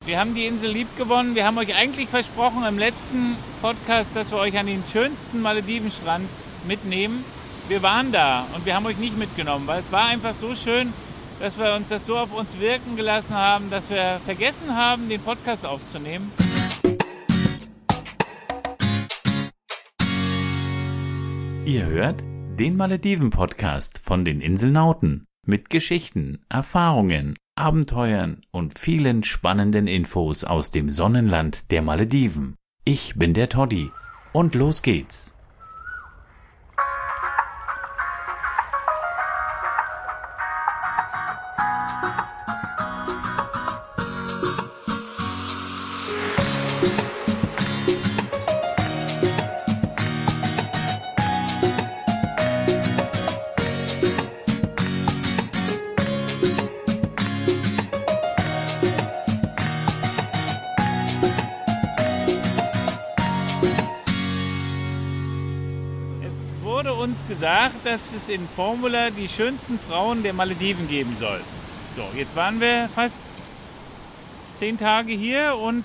wir haben die Insel lieb gewonnen. Wir haben euch eigentlich versprochen im letzten Podcast, dass wir euch an den schönsten Maledivenstrand mitnehmen. Wir waren da und wir haben euch nicht mitgenommen, weil es war einfach so schön, dass wir uns das so auf uns wirken gelassen haben, dass wir vergessen haben, den Podcast aufzunehmen. Ihr hört den Malediven-Podcast von den Inselnauten mit Geschichten, Erfahrungen, Abenteuern und vielen spannenden Infos aus dem Sonnenland der Malediven. Ich bin der Toddy und los geht's. Uns gesagt, dass es in Formula die schönsten Frauen der Malediven geben soll. So, jetzt waren wir fast 10 Tage hier und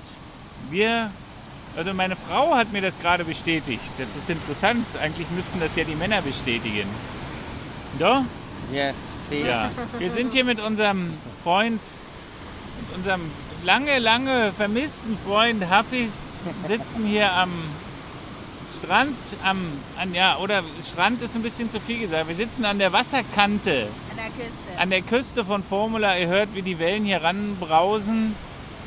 meine Frau hat mir das gerade bestätigt. Das ist interessant. Eigentlich müssten das ja die Männer bestätigen. Doch? Yes, see. Ja. Wir sind hier mit unserem Freund, mit unserem lange vermissten Freund Hafiz, sitzen hier am Strand, Strand ist ein bisschen zu viel gesagt. Wir sitzen an der Wasserkante. An der Küste. An der Küste von Formula. Ihr hört, wie die Wellen hier ranbrausen.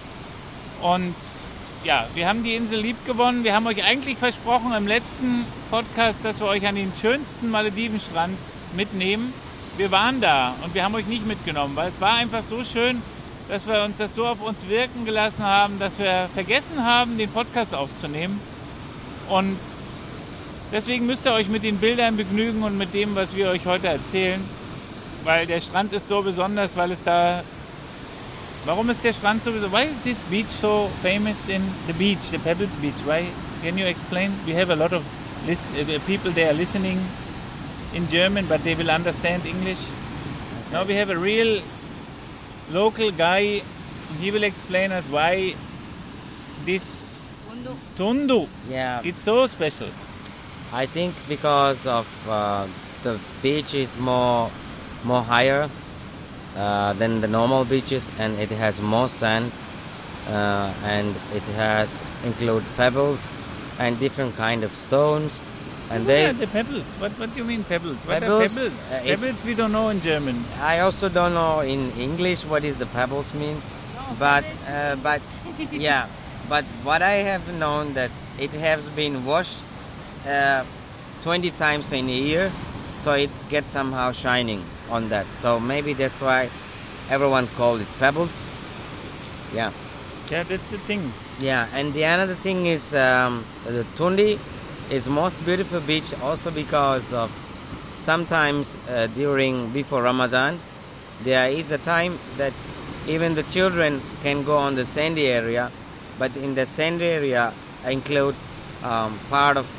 Und ja, wir haben die Insel lieb gewonnen. Wir haben euch eigentlich versprochen im letzten Podcast, dass wir euch an den schönsten Maledivenstrand mitnehmen. Wir waren da und wir haben euch nicht mitgenommen, weil es war einfach so schön, dass wir uns das so auf uns wirken gelassen haben, dass wir vergessen haben, den Podcast aufzunehmen. Und deswegen müsst ihr euch mit den Bildern begnügen und mit dem, was wir euch heute erzählen. Weil der Strand ist so besonders, weil es da... Warum ist der Strand so besonders? Why is this beach so famous in the beach, the Pebbles Beach? Why? Can you explain? We have a lot of people there listening in German, but they will understand English. Now we have a real local guy. He will explain us why this... Tundu. Yeah, It's so special. I think because of the beach is more higher than the normal beaches, and it has more sand, and it has include pebbles and different kind of stones. And What are the pebbles? What do you mean pebbles? What are pebbles? Pebbles we don't know in German. I also don't know in English what is the pebbles mean, but yeah. But what I have known that it has been washed 20 times in a year, so it gets somehow shining on that. So maybe that's why everyone called it pebbles. Yeah. Yeah, that's the thing. Yeah, and the another thing is the Tundi is most beautiful beach also because of sometimes before Ramadan, there is a time that even the children can go on the sandy area. But in the sand area include part of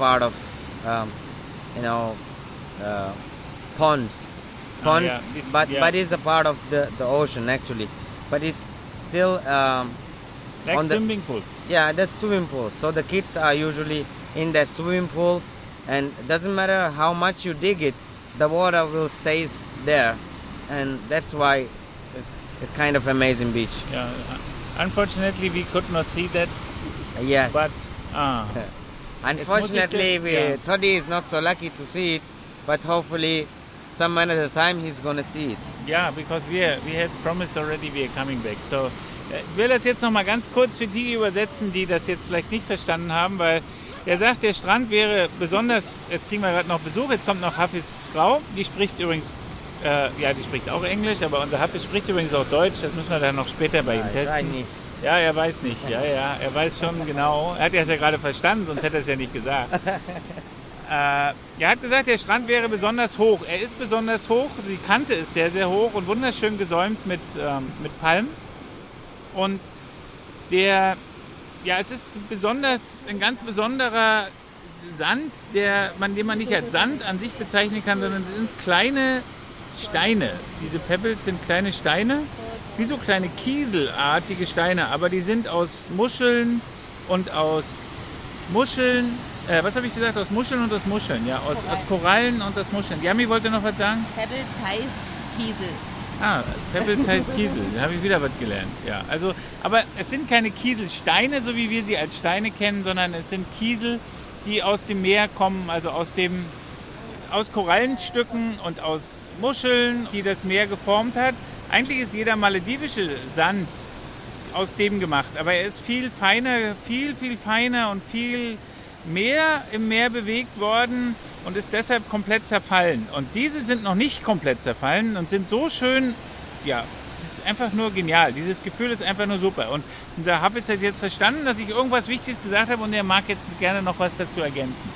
ponds, but is a part of the ocean actually. But it's still like on swimming pool. Yeah, the swimming pool. So the kids are usually in that swimming pool, and it doesn't matter how much you dig it, the water will stays there, and that's why it's a kind of amazing beach. Yeah. Unfortunately, we could not see that. Yes. But unfortunately, Toddy is not so lucky to see it, but hopefully, some another time he's gonna see it. Yeah, because we have promised already we are coming back. So, ich will das jetzt noch mal ganz kurz für die übersetzen, die das jetzt vielleicht nicht verstanden haben, weil er sagt, der Strand wäre besonders. Jetzt kriegen wir gerade noch Besuch. Jetzt kommt noch Hafis Frau. Die spricht übrigens. Die spricht auch Englisch, aber unser Hafiz spricht übrigens auch Deutsch. Das müssen wir dann noch später bei ihm testen. Ich weiß nicht. Ja, er weiß nicht. Ja, er weiß schon genau. Er hat ja gerade verstanden, sonst hätte er es ja nicht gesagt. Er hat gesagt, der Strand wäre besonders hoch. Er ist besonders hoch. Die Kante ist sehr, sehr hoch und wunderschön gesäumt mit Palmen. Und es ist ein ganz besonderer Sand, den man nicht als Sand an sich bezeichnen kann, sondern es sind kleine Steine. Diese Pebbles sind kleine Steine wie so kleine kieselartige Steine, aber die sind aus Muscheln und aus Muscheln, was habe ich gesagt? Aus Muscheln und aus Muscheln, ja, aus Korallen und aus Muscheln. Yami wollte noch was sagen? Pebbles heißt Kiesel. Ah, Pebbles heißt Kiesel, da habe ich wieder was gelernt. Ja, also, aber es sind keine Kieselsteine, so wie wir sie als Steine kennen, sondern es sind Kiesel, die aus dem Meer kommen, also aus Korallenstücken und aus Muscheln, die das Meer geformt hat. Eigentlich ist jeder maledivische Sand aus dem gemacht, aber er ist viel feiner, viel feiner und viel mehr im Meer bewegt worden und ist deshalb komplett zerfallen. Und diese sind noch nicht komplett zerfallen und sind so schön, ja, das ist einfach nur genial. Dieses Gefühl ist einfach nur super. Und der Hafiz hat jetzt verstanden, dass ich irgendwas Wichtiges gesagt habe und er mag jetzt gerne noch was dazu ergänzen.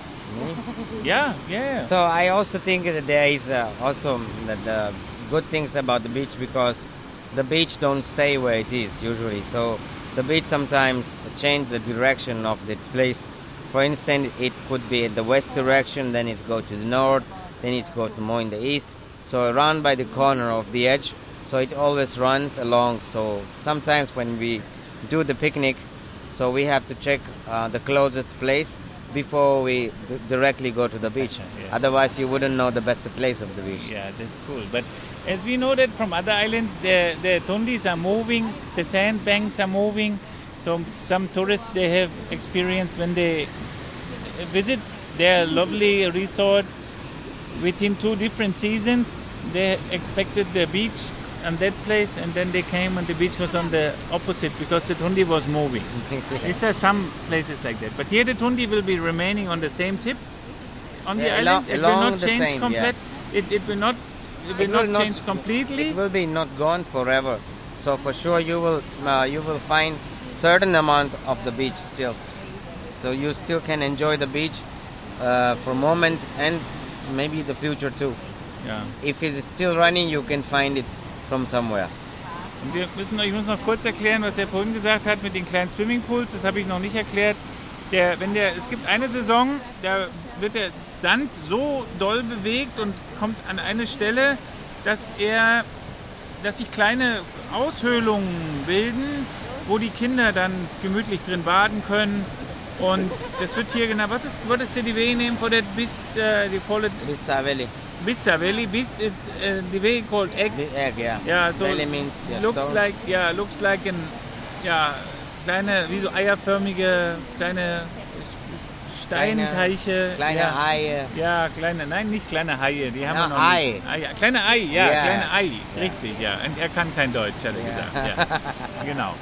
Ja, yeah. So I also think that there is also the good things about the beach, because the beach don't stay where it is usually. So the beach sometimes change the direction of this place. For instance, it could be at the west direction, then it go to the north, then it go to more in the east. So around by the corner of the edge, so it always runs along. So sometimes when we do the picnic, so we have to check the closest place before we directly go to the beach. Yeah. Otherwise, you wouldn't know the best place of the beach. Yeah, that's cool. But as we know that from other islands, the tundis are moving, the sandbanks are moving. So some tourists, they have experienced when they visit their lovely resort within 2 different seasons, they expected the beach on that place, and then they came and the beach was on the opposite because the tundi was moving. These are some places like that. But here the tundi will be remaining on the same tip on the island. It will not change complete. It will not change completely. It will be not gone forever. So for sure you will find certain amount of the beach still. So you still can enjoy the beach for a moment and maybe the future too. Ja. If it's still running, you can find it from somewhere. Ich muss noch kurz erklären, was er vorhin gesagt hat mit den kleinen Swimmingpools. Das habe ich noch nicht erklärt. Es gibt eine Saison, da wird der Sand so doll bewegt und kommt an eine Stelle, dass sich kleine Aushöhlungen bilden, wo die Kinder dann gemütlich drin baden können. Und das wird hier genau, what is the way name for that? You call it? Bissa Valley. Bissa Valley. Bis it's the way called egg. The egg, yeah. Yeah, so Valley means looks like an, kleine, wie so eierförmige kleine Steinteiche. Kleine Haie. Ja, nicht kleine Haie, die haben wir noch Ei. nicht. Kleine Ei, Yeah. kleine Ei, richtig, ja. Und er kann kein Deutsch, hat er gesagt. Ja, genau.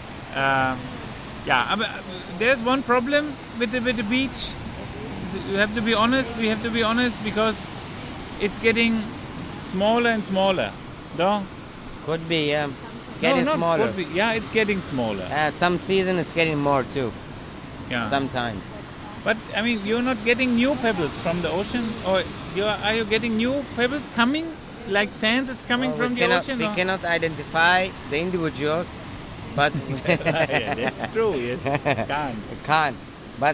Aber there's one problem with the beach. We have to be honest, because it's getting smaller and smaller. No? Could be, yeah. Getting not smaller. could be. Yeah, it's getting smaller. Some season it's getting more too. Yeah. Sometimes. But I mean, you're not getting new pebbles from the ocean, or are you getting new pebbles coming, like sand that's coming from the ocean? We cannot identify the individuals, but Yeah, that's true. Yes, can't. But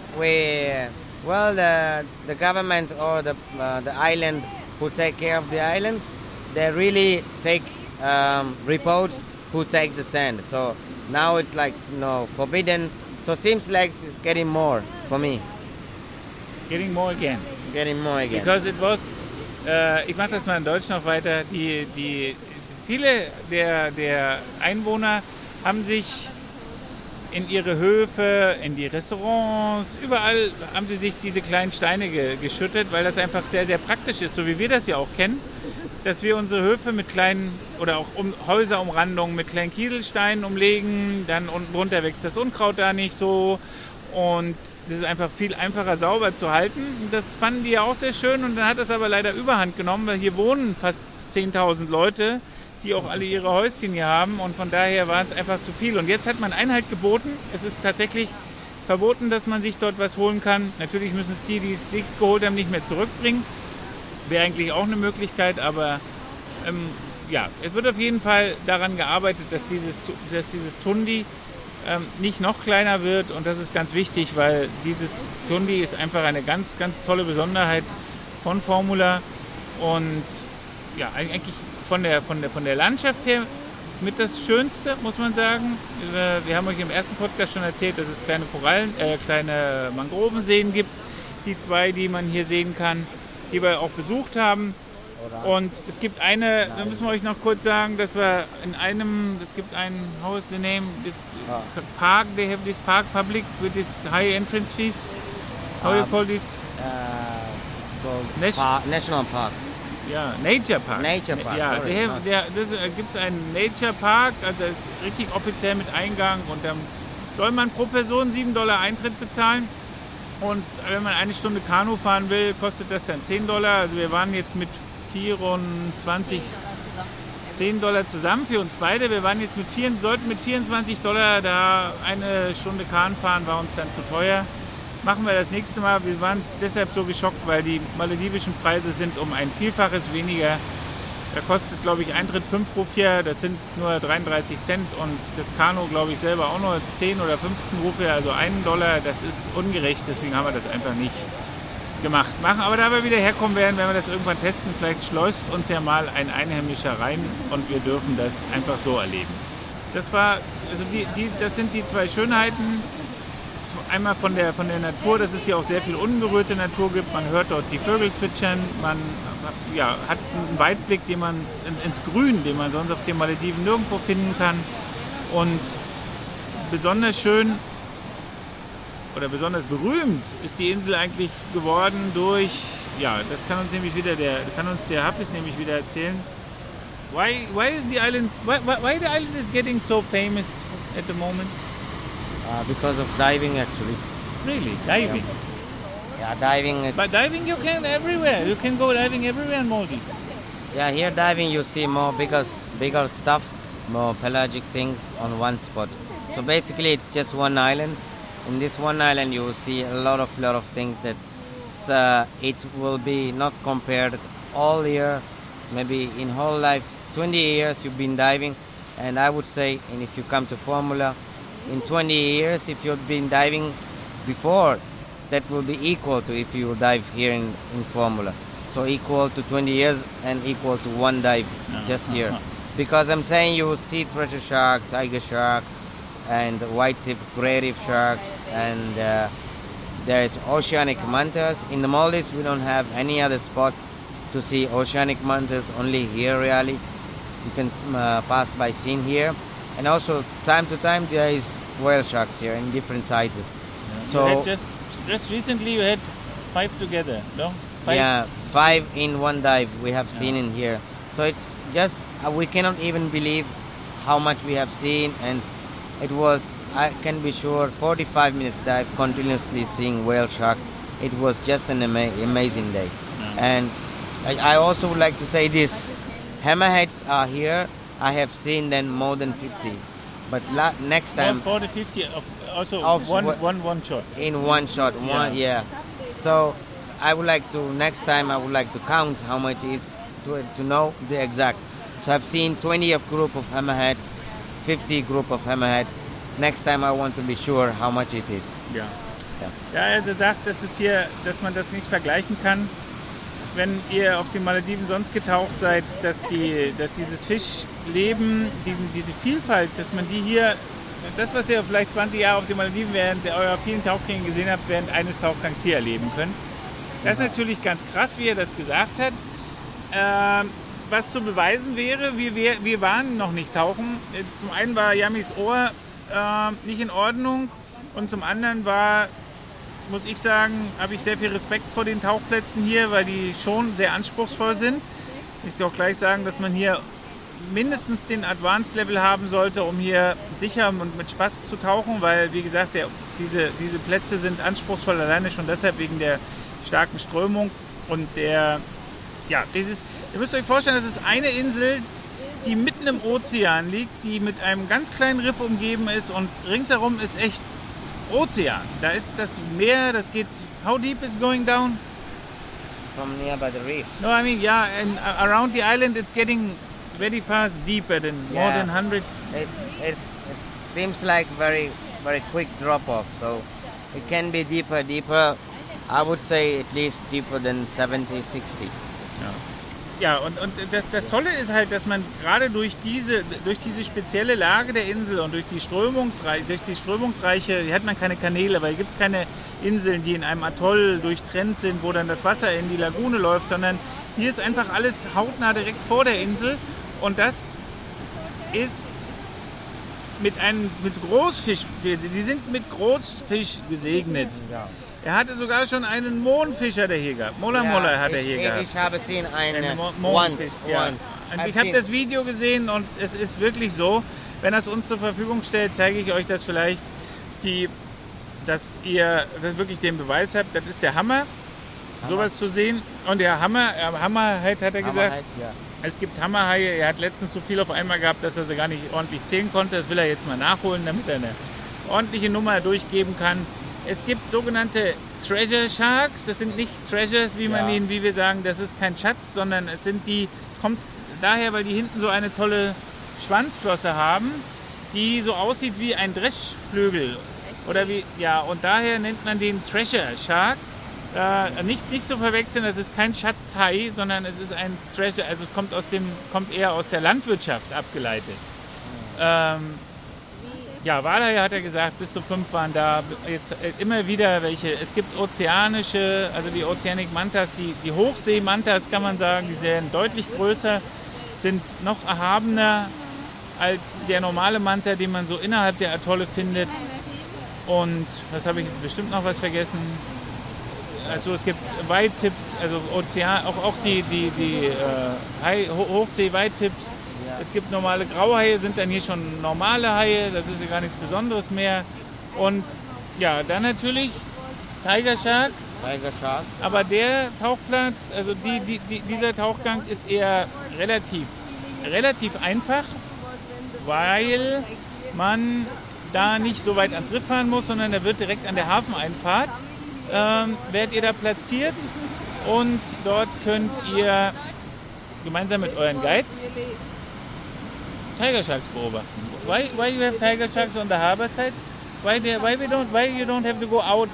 the government or the island who take care of the island, they really take reports who take the sand. So now it's like forbidden. So it seems like it's getting more for me. Getting more again. Because it was. Ich mache das mal in Deutsch noch weiter. Viele der Einwohner haben sich in ihre Höfe, in die Restaurants, überall haben sie sich diese kleinen Steine geschüttet, weil das einfach sehr, sehr praktisch ist, so wie wir das ja auch kennen, dass wir unsere Höfe mit kleinen oder auch Häuserumrandungen mit kleinen Kieselsteinen umlegen, dann unten drunter wächst das Unkraut da nicht so und das ist einfach viel einfacher sauber zu halten. Das fanden die ja auch sehr schön und dann hat das aber leider Überhand genommen, weil hier wohnen fast 10.000 Leute, die auch alle ihre Häuschen hier haben und von daher war es einfach zu viel. Und jetzt hat man Einhalt geboten. Es ist tatsächlich verboten, dass man sich dort was holen kann. Natürlich müssen es die es sich geholt haben, nicht mehr zurückbringen. Wäre eigentlich auch eine Möglichkeit, aber es wird auf jeden Fall daran gearbeitet, dass dieses Tundi nicht noch kleiner wird und das ist ganz wichtig, weil dieses Tundi ist einfach eine ganz, ganz tolle Besonderheit von Formula und ja, eigentlich von der Landschaft her mit das Schönste, muss man sagen. Wir haben euch im ersten Podcast schon erzählt, dass es kleine kleine Mangrovenseen gibt. Die 2, die man hier sehen kann, die wir auch besucht haben. Und es gibt eine, da müssen wir euch noch kurz sagen, dass wir es gibt einen, how is the name, this park, they have this park public with this high entrance fees. How do you call this? It's called National Park. Ja, Nature Park. Nature Park. Ja, gibt es einen Nature Park, also das ist richtig offiziell mit Eingang und dann soll man pro Person $7 Eintritt bezahlen. Und wenn man eine Stunde Kanu fahren will, kostet das dann $10. Also wir waren jetzt mit 24, $10 zusammen für uns beide. Wir waren jetzt sollten mit $24 da eine Stunde Kanu fahren, war uns dann zu teuer. Machen wir das nächste Mal. Wir waren deshalb so geschockt, weil die maledivischen Preise sind um ein Vielfaches weniger. Da kostet, glaube ich, Eintritt 5 Rupiah, das sind nur 33 Cent und das Kanu, glaube ich, selber auch nur 10 oder 15 Rupiah, also $1, das ist ungerecht, deswegen haben wir das einfach nicht gemacht. Machen aber da wir wieder herkommen werden, werden wir das irgendwann testen, vielleicht schleust uns ja mal ein Einheimischer rein und wir dürfen das einfach so erleben. Das sind die 2 Schönheiten. Einmal von der Natur, dass es hier auch sehr viel unberührte Natur gibt. Man hört dort die Vögel zwitschern. Man hat einen Weitblick ins Grün, den man sonst auf den Malediven nirgendwo finden kann. Und besonders schön oder besonders berühmt ist die Insel eigentlich geworden durch, das kann uns der Hafiz nämlich wieder erzählen. Why is the island? Why the island is getting so famous at the moment? Because of diving, actually. Really? Diving? Yeah, diving. But diving you can everywhere. You can go diving everywhere in Maldives. Yeah, here diving you see more bigger stuff, more pelagic things on one spot. So basically it's just one island. In this one island you will see a lot of things that it will be not compared all year. Maybe in whole life, 20 years you've been diving, and I would say, and if you come to Formula, in 20 years, if you've been diving before, that will be equal to if you dive here in Formula. So equal to 20 years and equal to one dive just here. Because I'm saying you will see treasure shark, tiger shark, and white-tip gray reef sharks, and there is oceanic mantas. In the Maldives, we don't have any other spot to see oceanic mantas, only here really. You can pass by seeing here. And also, time to time, there is whale sharks here in different sizes. Yeah. So you had just recently you had 5 together, no? 5? Yeah, 5 in one dive we have seen in here. So it's just, we cannot even believe how much we have seen. And it was, I can be sure, 45 minutes dive, continuously seeing whale shark. It was just an amazing day. Yeah. And I also would like to say this. Hammerheads are here. I have seen them more than 50, but next time 40, 50 also one shot. In one shot, yeah. So I would like to next time I would like to count how much it is to know the exact. So I've seen 20 of group of hammerheads, 50 group of hammerheads. Next time I want to be sure how much it is. Ja, also sagt, dass man das nicht vergleichen kann. Wenn ihr auf den Malediven sonst getaucht seid, dass dieses Fischleben, diese Vielfalt, dass man die hier, das was ihr vielleicht 20 Jahre auf den Malediven während eurer vielen Tauchgänge gesehen habt, während eines Tauchgangs hier erleben könnt. Das ist natürlich ganz krass, wie er das gesagt hat. Was zu beweisen wäre, wir waren noch nicht tauchen. Zum einen war Yamis Ohr nicht in Ordnung und zum anderen muss ich sagen, habe ich sehr viel Respekt vor den Tauchplätzen hier, weil die schon sehr anspruchsvoll sind. Ich will auch gleich sagen, dass man hier mindestens den Advanced Level haben sollte, um hier sicher und mit Spaß zu tauchen, weil, wie gesagt, diese Plätze sind anspruchsvoll, alleine schon deshalb wegen der starken Strömung und ihr müsst euch vorstellen, das ist eine Insel, die mitten im Ozean liegt, die mit einem ganz kleinen Riff umgeben ist und ringsherum ist echt Ozean. Da ist das Meer, das geht. How deep is going down? From nearby the reef. No, I mean, and around the island it's getting very fast deeper than more than 100. It seems like very very quick drop off. So it can be deeper. I would say at least deeper than 70, 60. Ja. ja, und das Tolle ist halt, dass man gerade durch diese spezielle Lage der Insel und durch die strömungsreiche, hier hat man keine Kanäle, weil hier gibt es keine Inseln, die in einem Atoll durchtrennt sind, wo dann das Wasser in die Lagune läuft, sondern hier ist einfach alles hautnah direkt vor der Insel und das ist mit Großfisch, sie sind mit Großfisch gesegnet. Ja. Er hatte sogar schon einen Mohnfischer, der hier gab. Mola hat er hier gehabt. Ich habe gesehen einen Mohnfisch, ja. once. Und ich habe das Video gesehen und es ist wirklich so, wenn er es uns zur Verfügung stellt, zeige ich euch das vielleicht, dass ihr das wirklich den Beweis habt. Das ist der Hammer, sowas zu sehen. Und der Hammerheit hat er gesagt. Hammerheit, ja. Es gibt Hammerhaie. Er hat letztens so viel auf einmal gehabt, dass er sie gar nicht ordentlich zählen konnte. Das will er jetzt mal nachholen, damit er eine ordentliche Nummer durchgeben kann. Es gibt sogenannte Treasure Sharks. Das sind nicht Treasures, wie wir sagen. Das ist kein Schatz, sondern es sind kommt daher, weil die hinten so eine tolle Schwanzflosse haben, die so aussieht wie ein Dreschflügel. Und daher nennt man den Treasure Shark. Nicht zu verwechseln, das ist kein Schatzhai, sondern es ist ein Treasure, also es kommt eher aus der Landwirtschaft abgeleitet. Walhaie hat er gesagt, bis zu 5 waren da, jetzt immer wieder welche. Es gibt ozeanische, also die Oceanic Mantas, die Hochsee-Mantas kann man sagen, die sind deutlich größer, sind noch erhabener als der normale Manta, den man so innerhalb der Atolle findet. Und was habe ich jetzt bestimmt noch was vergessen? Also es gibt White-Tips, also auch die Hochsee-White-Tips. Ja. Es gibt normale Grauhaie, sind dann hier schon normale Haie, das ist ja gar nichts Besonderes mehr. Und ja, dann natürlich Tiger Shark. Aber der Tauchplatz, also dieser Tauchgang ist eher relativ einfach, weil man da nicht so weit ans Riff fahren muss, sondern der wird direkt an der Hafeneinfahrt. Werdet ihr da platziert und dort könnt ihr gemeinsam mit euren Guides Tiger Sharks beobachten. Why you have Tiger Sharks on the harbor side? Why you don't have to go out?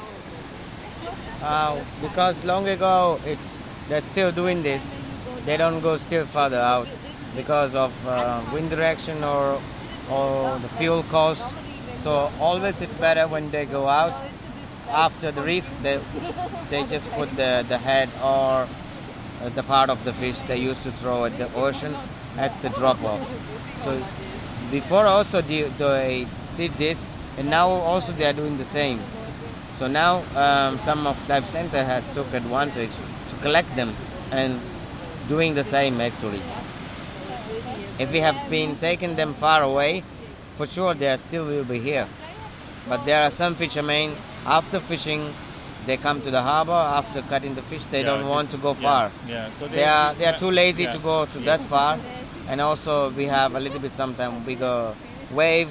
Because long ago they're still doing this. They don't go still further out because of wind direction or the fuel cost. So always it's better when they go out. After the reef, they just put the head or the part of the fish they used to throw at the ocean at the drop-off. So before also they did this, and now also they are doing the same. So now some of dive center has took advantage to collect them and doing the same actually. If we have been taking them far away, for sure they still will be here. But there are some fishermen, after fishing, they come to the harbor. After cutting the fish, they don't want to go far. Yeah. So they are too lazy to go to that far. And also we have a little bit sometimes bigger wave.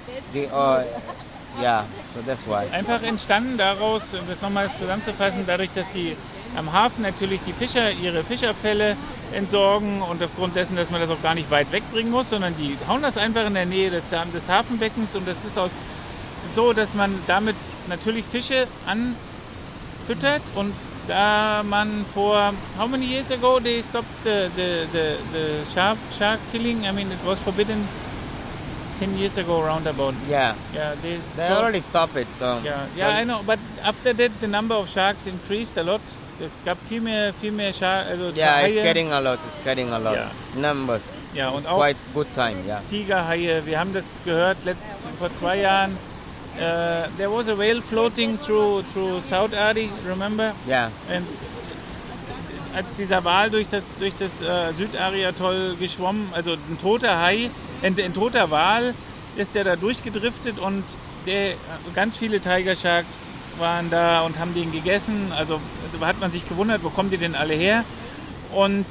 So that's why. Einfach entstanden daraus, um das nochmal zusammenzufassen, dadurch, dass die am Hafen natürlich die Fischer ihre Fischerfälle entsorgen und aufgrund dessen, dass man das auch gar nicht weit wegbringen muss, sondern die hauen das einfach in der Nähe des Hafenbeckens und das ist so, dass man damit natürlich Fische anfüttert und da man how many years ago they stopped the shark killing? I mean it was forbidden 10 years ago roundabout. Yeah. They already stopped it. So. Yeah, I know. But after that, the number of sharks increased a lot. Es gab viel mehr Sharks. Also it's getting a lot. Yeah. Numbers. Ja, und auch quite good time. Yeah. Tigerhaie. Wir haben das gehört vor 2 Jahren. There was a whale floating through South Adi. Remember? Yeah. And als dieser Wal durch das Südari-Atoll geschwommen, also ein toter Hai, ein toter Wal, ist der da durchgedriftet und ganz viele Tiger Sharks waren da und haben den gegessen. Also da hat man sich gewundert, wo kommen die denn alle her? Und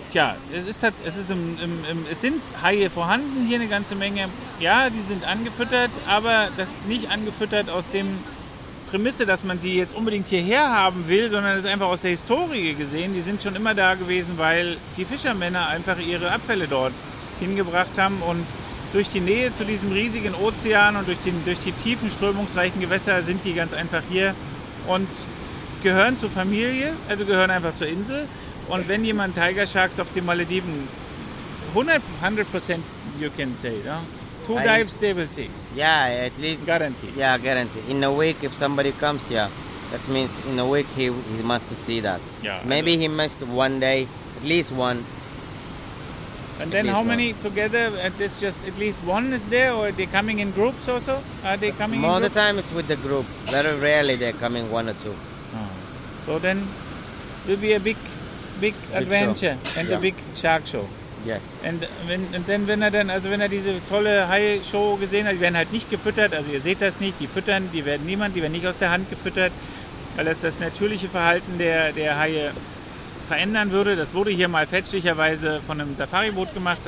es sind Haie vorhanden, hier eine ganze Menge. Ja, die sind angefüttert, aber das nicht angefüttert aus dem Prämisse, dass man sie jetzt unbedingt hierher haben will, sondern das ist einfach aus der Historie gesehen. Die sind schon immer da gewesen, weil die Fischermänner einfach ihre Abfälle dort hingebracht haben und durch die Nähe zu diesem riesigen Ozean und durch die tiefen, strömungsreichen Gewässer sind die ganz einfach hier und gehören zur Familie, also gehören einfach zur Insel Und wenn jemand Tiger Sharks auf den Malediven 100% you can say, no? 2 dives they will see. Yeah, at least. Guarantee. Yeah, guarantee. In a week, if somebody comes, yeah, that means in a week he must see that. Yeah. Maybe he missed one day, at least one. And then how many together? At this, just at least one is there, or are they coming in groups also? Are they coming More in the groups? time it's with the group. Very rarely they're coming one or two. So then it will be a big adventure and a Yeah. big shark show. Yes. Und dann, wenn er diese tolle Hai-Show gesehen hat, die werden halt nicht gefüttert, also ihr seht das nicht, die werden nicht aus der Hand gefüttert, weil das natürliche Verhalten der verändern würde. Das wurde hier mal fälschlicherweise von einem Safari-Boot gemacht,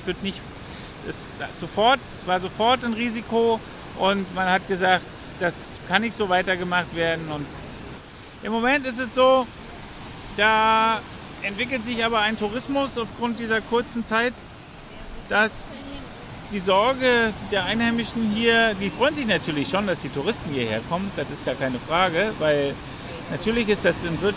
war sofort ein Risiko und man hat gesagt, das kann nicht so weitergemacht werden. Und im Moment ist es so, da entwickelt sich aber ein Tourismus aufgrund dieser kurzen Zeit, dass die Sorge der Einheimischen hier, die freuen sich natürlich schon, dass die Touristen hierher kommen, das ist gar keine Frage, weil natürlich ist das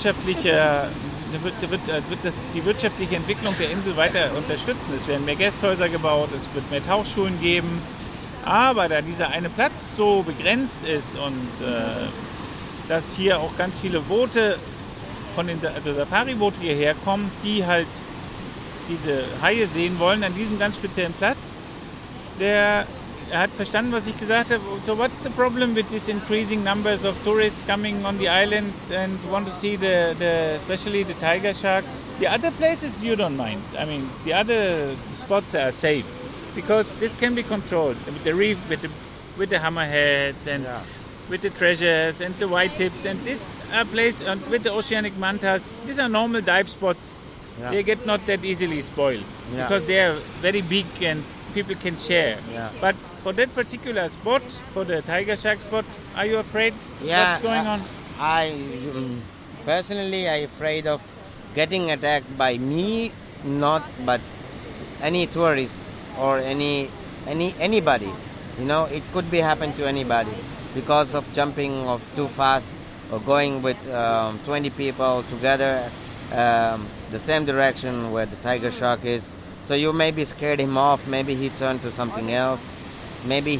die wirtschaftliche Entwicklung der Insel weiter unterstützen. Es werden mehr Gästhäuser gebaut, es wird mehr Tauchschulen geben, aber da dieser eine Platz so begrenzt ist und dass hier auch ganz viele Boote also Safari-Boote hierher kommen, die halt diese Haie sehen wollen an diesem ganz speziellen Platz. Er hat verstanden, was ich gesagt habe. So what's the problem with this increasing numbers of tourists coming on the island and want to see especially the tiger shark? The other places you don't mind. I mean, the other spots are safe because this can be controlled with the reef, with the hammerheads and with the treasures and the white tips and this place and with the oceanic mantas. These are normal dive spots. Yeah. They get not that easily spoiled because they are very big and people can share. Yeah. But for that particular spot, for the tiger shark spot, are you afraid? Yeah, What's going on? Personally, I'm afraid of getting attacked by me, but any tourist or anybody. You know, it could be happen to anybody because of jumping off too fast or going with 20 people together the same direction where the tiger shark is. So you maybe scared him off. Maybe he turned to something else. Maybe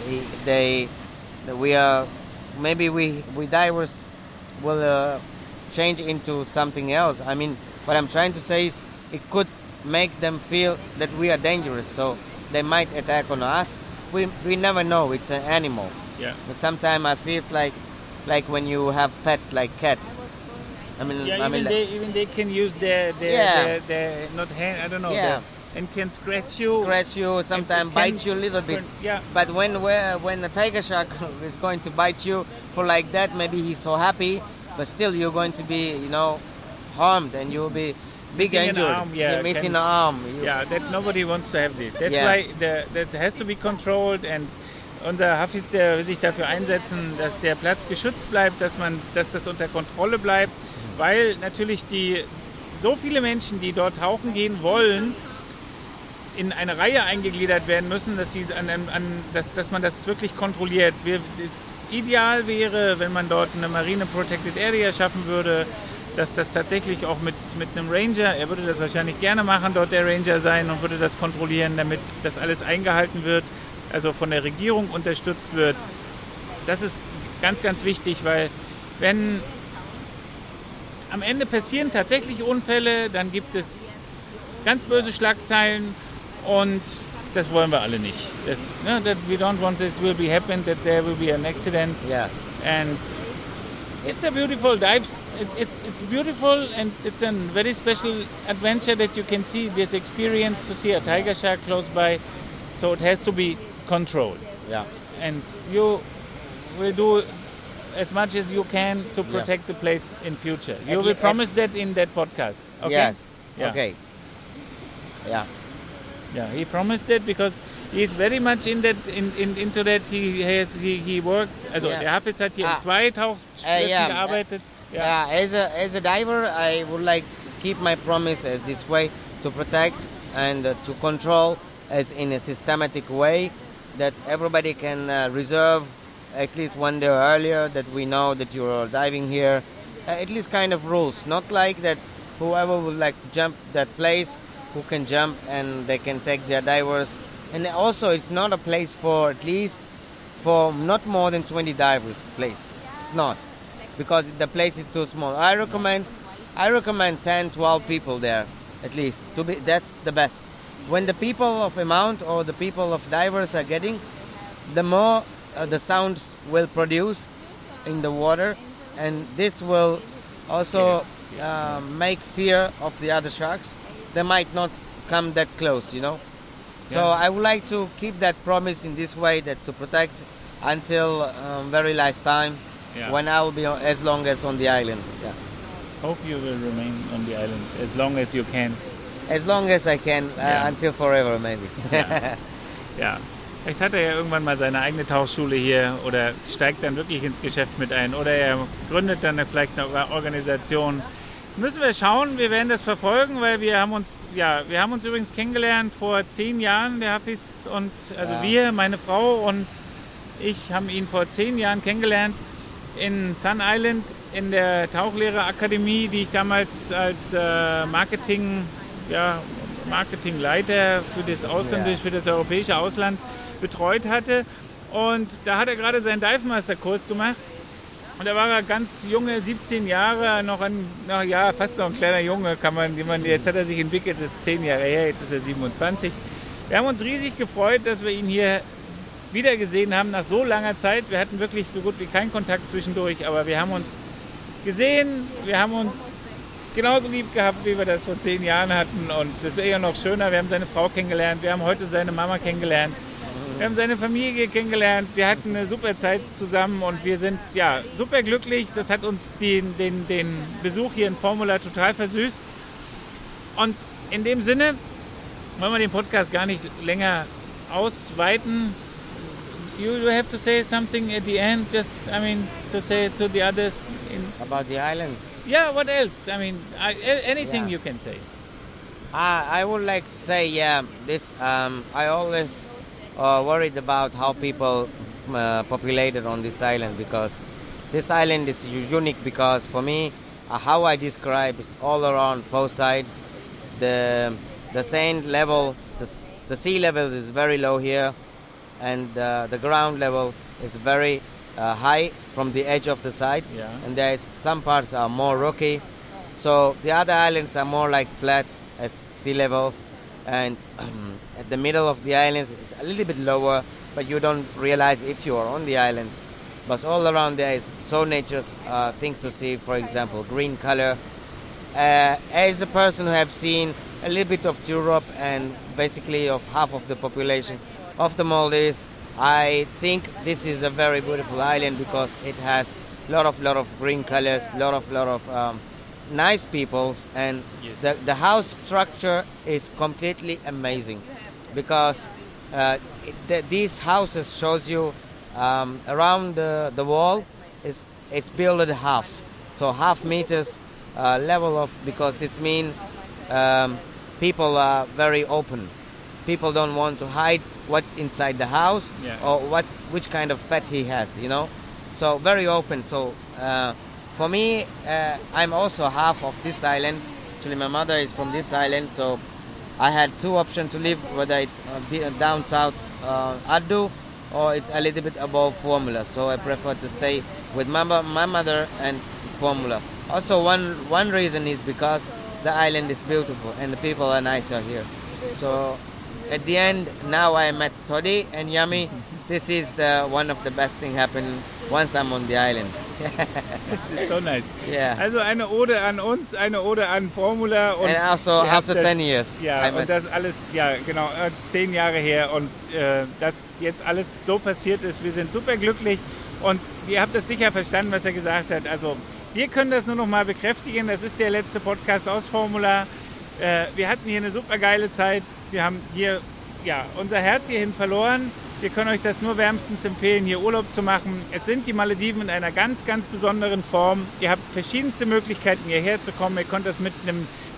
we divers will change into something else. I mean, what I'm trying to say is it could make them feel that we are dangerous. So they might attack on us. We never know. It's an animal. Yeah. But sometimes I feel like when you have pets like cats. Even they can use their not hand. I don't know. Yeah. And can scratch you. Sometimes bite you a little bit. Yeah. But when a tiger shark is going to bite you for like that, maybe he's so happy, but still you're going to be, harmed and you'll be big injured. You're missing an arm. That nobody wants to have this. That's why that has to be controlled and unser Hafiz, der will sich dafür einsetzen, dass der Platz geschützt bleibt, dass das unter Kontrolle bleibt, weil natürlich so viele Menschen, die dort tauchen gehen wollen, in eine Reihe eingegliedert werden müssen, dass man das wirklich kontrolliert. Ideal wäre, wenn man dort eine Marine Protected Area schaffen würde, dass das tatsächlich auch mit einem Ranger, er würde das wahrscheinlich gerne machen, dort der Ranger sein und würde das kontrollieren, damit das alles eingehalten wird, also von der Regierung unterstützt wird. Das ist ganz, ganz wichtig, weil wenn am Ende passieren tatsächlich Unfälle, dann gibt es ganz böse Schlagzeilen und das wollen wir alle nicht. That we don't want this will be happen, that there will be an accident. Yes. And it's a beautiful dives. It's beautiful and it's a very special adventure that you can see, this experience to see a tiger shark close by. So it has to be controlled. Yeah. And you will do as much as you can to protect the place in future. You will promise that in that podcast. Okay? Yes. Yeah. Okay. Yeah. Yeah, he promised that because he's very much into that. He worked. Also der Hafiz hat hier in 2 Tauchschritten gearbeitet. Yeah. As a diver, I would like to keep my promise as this way to protect and to control as in a systematic way that everybody can reserve at least 1 day earlier that we know that you're diving here. At least kind of rules, not like that whoever would like to jump that place, who can jump and they can take their divers. And also, it's not a place for at least for not more than 20 divers. Place, it's not, because the place is too small. I recommend 10, 12 people there at least. That's the best. When the people of amount or the people of divers are getting, the more the sounds will produce in the water, and this will also make fear of the other sharks. They might not come that close, So I would like to keep that promise in this way, that to protect until very last time, when I will be as long as on the island. Yeah. Hope you will remain on the island as long as you can. As long as I can, until forever maybe. Ja. Vielleicht hat er ja irgendwann mal seine eigene Tauchschule hier oder steigt dann wirklich ins Geschäft mit ein oder er gründet dann vielleicht eine Organisation. Müssen wir schauen, wir werden das verfolgen, weil wir haben uns übrigens kennengelernt vor 10 Jahren, der Hafiz und wir, meine Frau und ich haben ihn vor 10 Jahren kennengelernt in Sun Island in der Tauchlehrerakademie, die ich damals als Marketingleiter für das Ausländische, für das europäische Ausland betreut hatte. Und da hat er gerade seinen Dive Master Kurs gemacht. Und da war er ganz junge, 17 Jahre, fast noch ein kleiner Junge, jetzt hat er sich entwickelt, das ist 10 Jahre her, jetzt ist er 27. Wir haben uns riesig gefreut, dass wir ihn hier wieder gesehen haben nach so langer Zeit. Wir hatten wirklich so gut wie keinen Kontakt zwischendurch, aber wir haben uns gesehen, wir haben uns genauso lieb gehabt, wie wir das vor 10 Jahren hatten, und das ist eher noch schöner. Wir haben seine Frau kennengelernt, wir haben heute seine Mama kennengelernt, wir haben seine Familie kennengelernt, wir hatten eine super Zeit zusammen und wir sind super glücklich. Das hat uns den Besuch hier in Formula total versüßt. Und in dem Sinne wollen wir den Podcast gar nicht länger ausweiten. You have to say something at the end, to say to the others. About the island? Yeah, what else? Anything you can say. I would like to say, this. I always worried about how people populated on this island, because this island is unique. Because for me, how I describe is all around 4 sides. The sand level, the sea level is very low here, and the ground level is very high from the edge of the side, and there is some parts are more rocky, so the other islands are more like flat as sea levels, and at the middle of the islands is a little bit lower, but you don't realize if you are on the island. But all around there is so nature's things to see. For example, green color. As a person who have seen a little bit of Europe and basically of half of the population of the Maldives, I think this is a very beautiful island because it has lot of green colors, lot of nice peoples, and the house structure is completely amazing, because these houses shows you around the wall it's built at half meters level of, because this means people are very open. People don't want to hide what's inside the house or which kind of pet he has, So very open. So for me, I'm also half of this island. Actually, my mother is from this island, so I had 2 options to live, whether it's down south Addu or it's a little bit above Formula. So I prefer to stay with my mother and Formula. Also, one reason is because the island is beautiful and the people are nicer here. So at the end, now I met Toddy and Yummy. This is one of the best thing happened once I'm on the island. Das ist so nice. Yeah. Also eine Ode an uns, eine Ode an Formula. Und and also after 10 years. Ja, und das alles, 10 Jahre her, und dass jetzt alles so passiert ist. Wir sind super glücklich und ihr habt das sicher verstanden, was er gesagt hat. Also wir können das nur noch mal bekräftigen. Das ist der letzte Podcast aus Formula. Wir hatten hier eine super geile Zeit. Wir haben hier unser Herz hierhin verloren. Wir können euch das nur wärmstens empfehlen, hier Urlaub zu machen. Es sind die Malediven in einer ganz, ganz besonderen Form. Ihr habt verschiedenste Möglichkeiten, hierher zu kommen. Ihr könnt das mit einem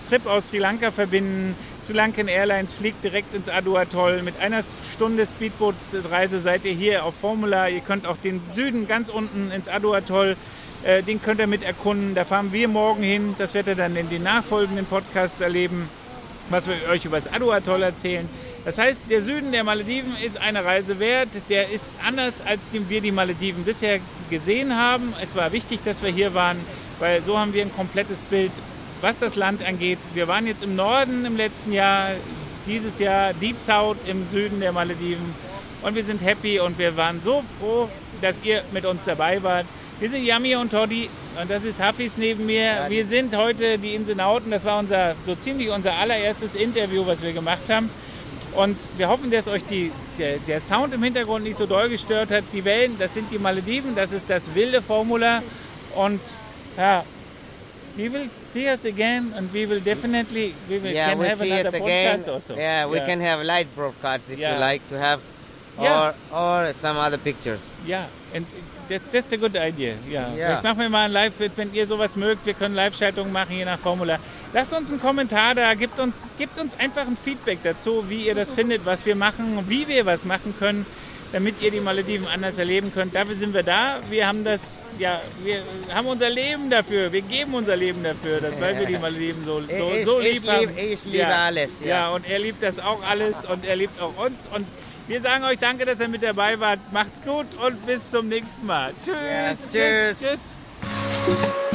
Trip aus Sri Lanka verbinden. Sri Lankan Airlines fliegt direkt ins Adu-Atoll. Mit einer Stunde Speedboot-Reise seid ihr hier auf Formula. Ihr könnt auch den Süden ganz unten ins Adu-Atoll, den könnt ihr mit erkunden. Da fahren wir morgen hin. Das werdet ihr dann in den nachfolgenden Podcasts erleben, was wir euch über das Adu-Atoll erzählen. Das heißt, der Süden der Malediven ist eine Reise wert. Der ist anders, als wir die Malediven bisher gesehen haben. Es war wichtig, dass wir hier waren, weil so haben wir ein komplettes Bild, was das Land angeht. Wir waren jetzt im Norden im letzten Jahr, dieses Jahr Deep South im Süden der Malediven. Und wir sind happy und wir waren so froh, dass ihr mit uns dabei wart. Wir sind Yami und Toddy und das ist Hafiz neben mir. Wir sind heute die Inselnauten. Das war so ziemlich unser allererstes Interview, was wir gemacht haben. Und wir hoffen, dass euch der Sound im Hintergrund nicht so doll gestört hat. Die Wellen, das sind die Malediven, das ist das wilde Formula. Und ja, we will see us again and we will definitely can have another podcast also. Yeah, we can have live broadcasts if you like to have, or some other pictures. Yeah, and that's a good idea. Vielleicht machen wir mal ein Live, wenn ihr sowas mögt. Wir können Live-Schaltungen machen je nach Formula. Lasst uns einen Kommentar da, gebt uns einfach ein Feedback dazu, wie ihr das findet, was wir machen, wie wir was machen können, damit ihr die Malediven anders erleben könnt. Dafür sind wir da. Wir haben wir haben unser Leben dafür. Wir geben unser Leben dafür, weil wir die Malediven so lieb haben. Ich liebe alles. Ja, und er liebt das auch alles und er liebt auch uns. Und wir sagen euch danke, dass ihr mit dabei wart. Macht's gut und bis zum nächsten Mal. Tschüss. Yes, tschüss.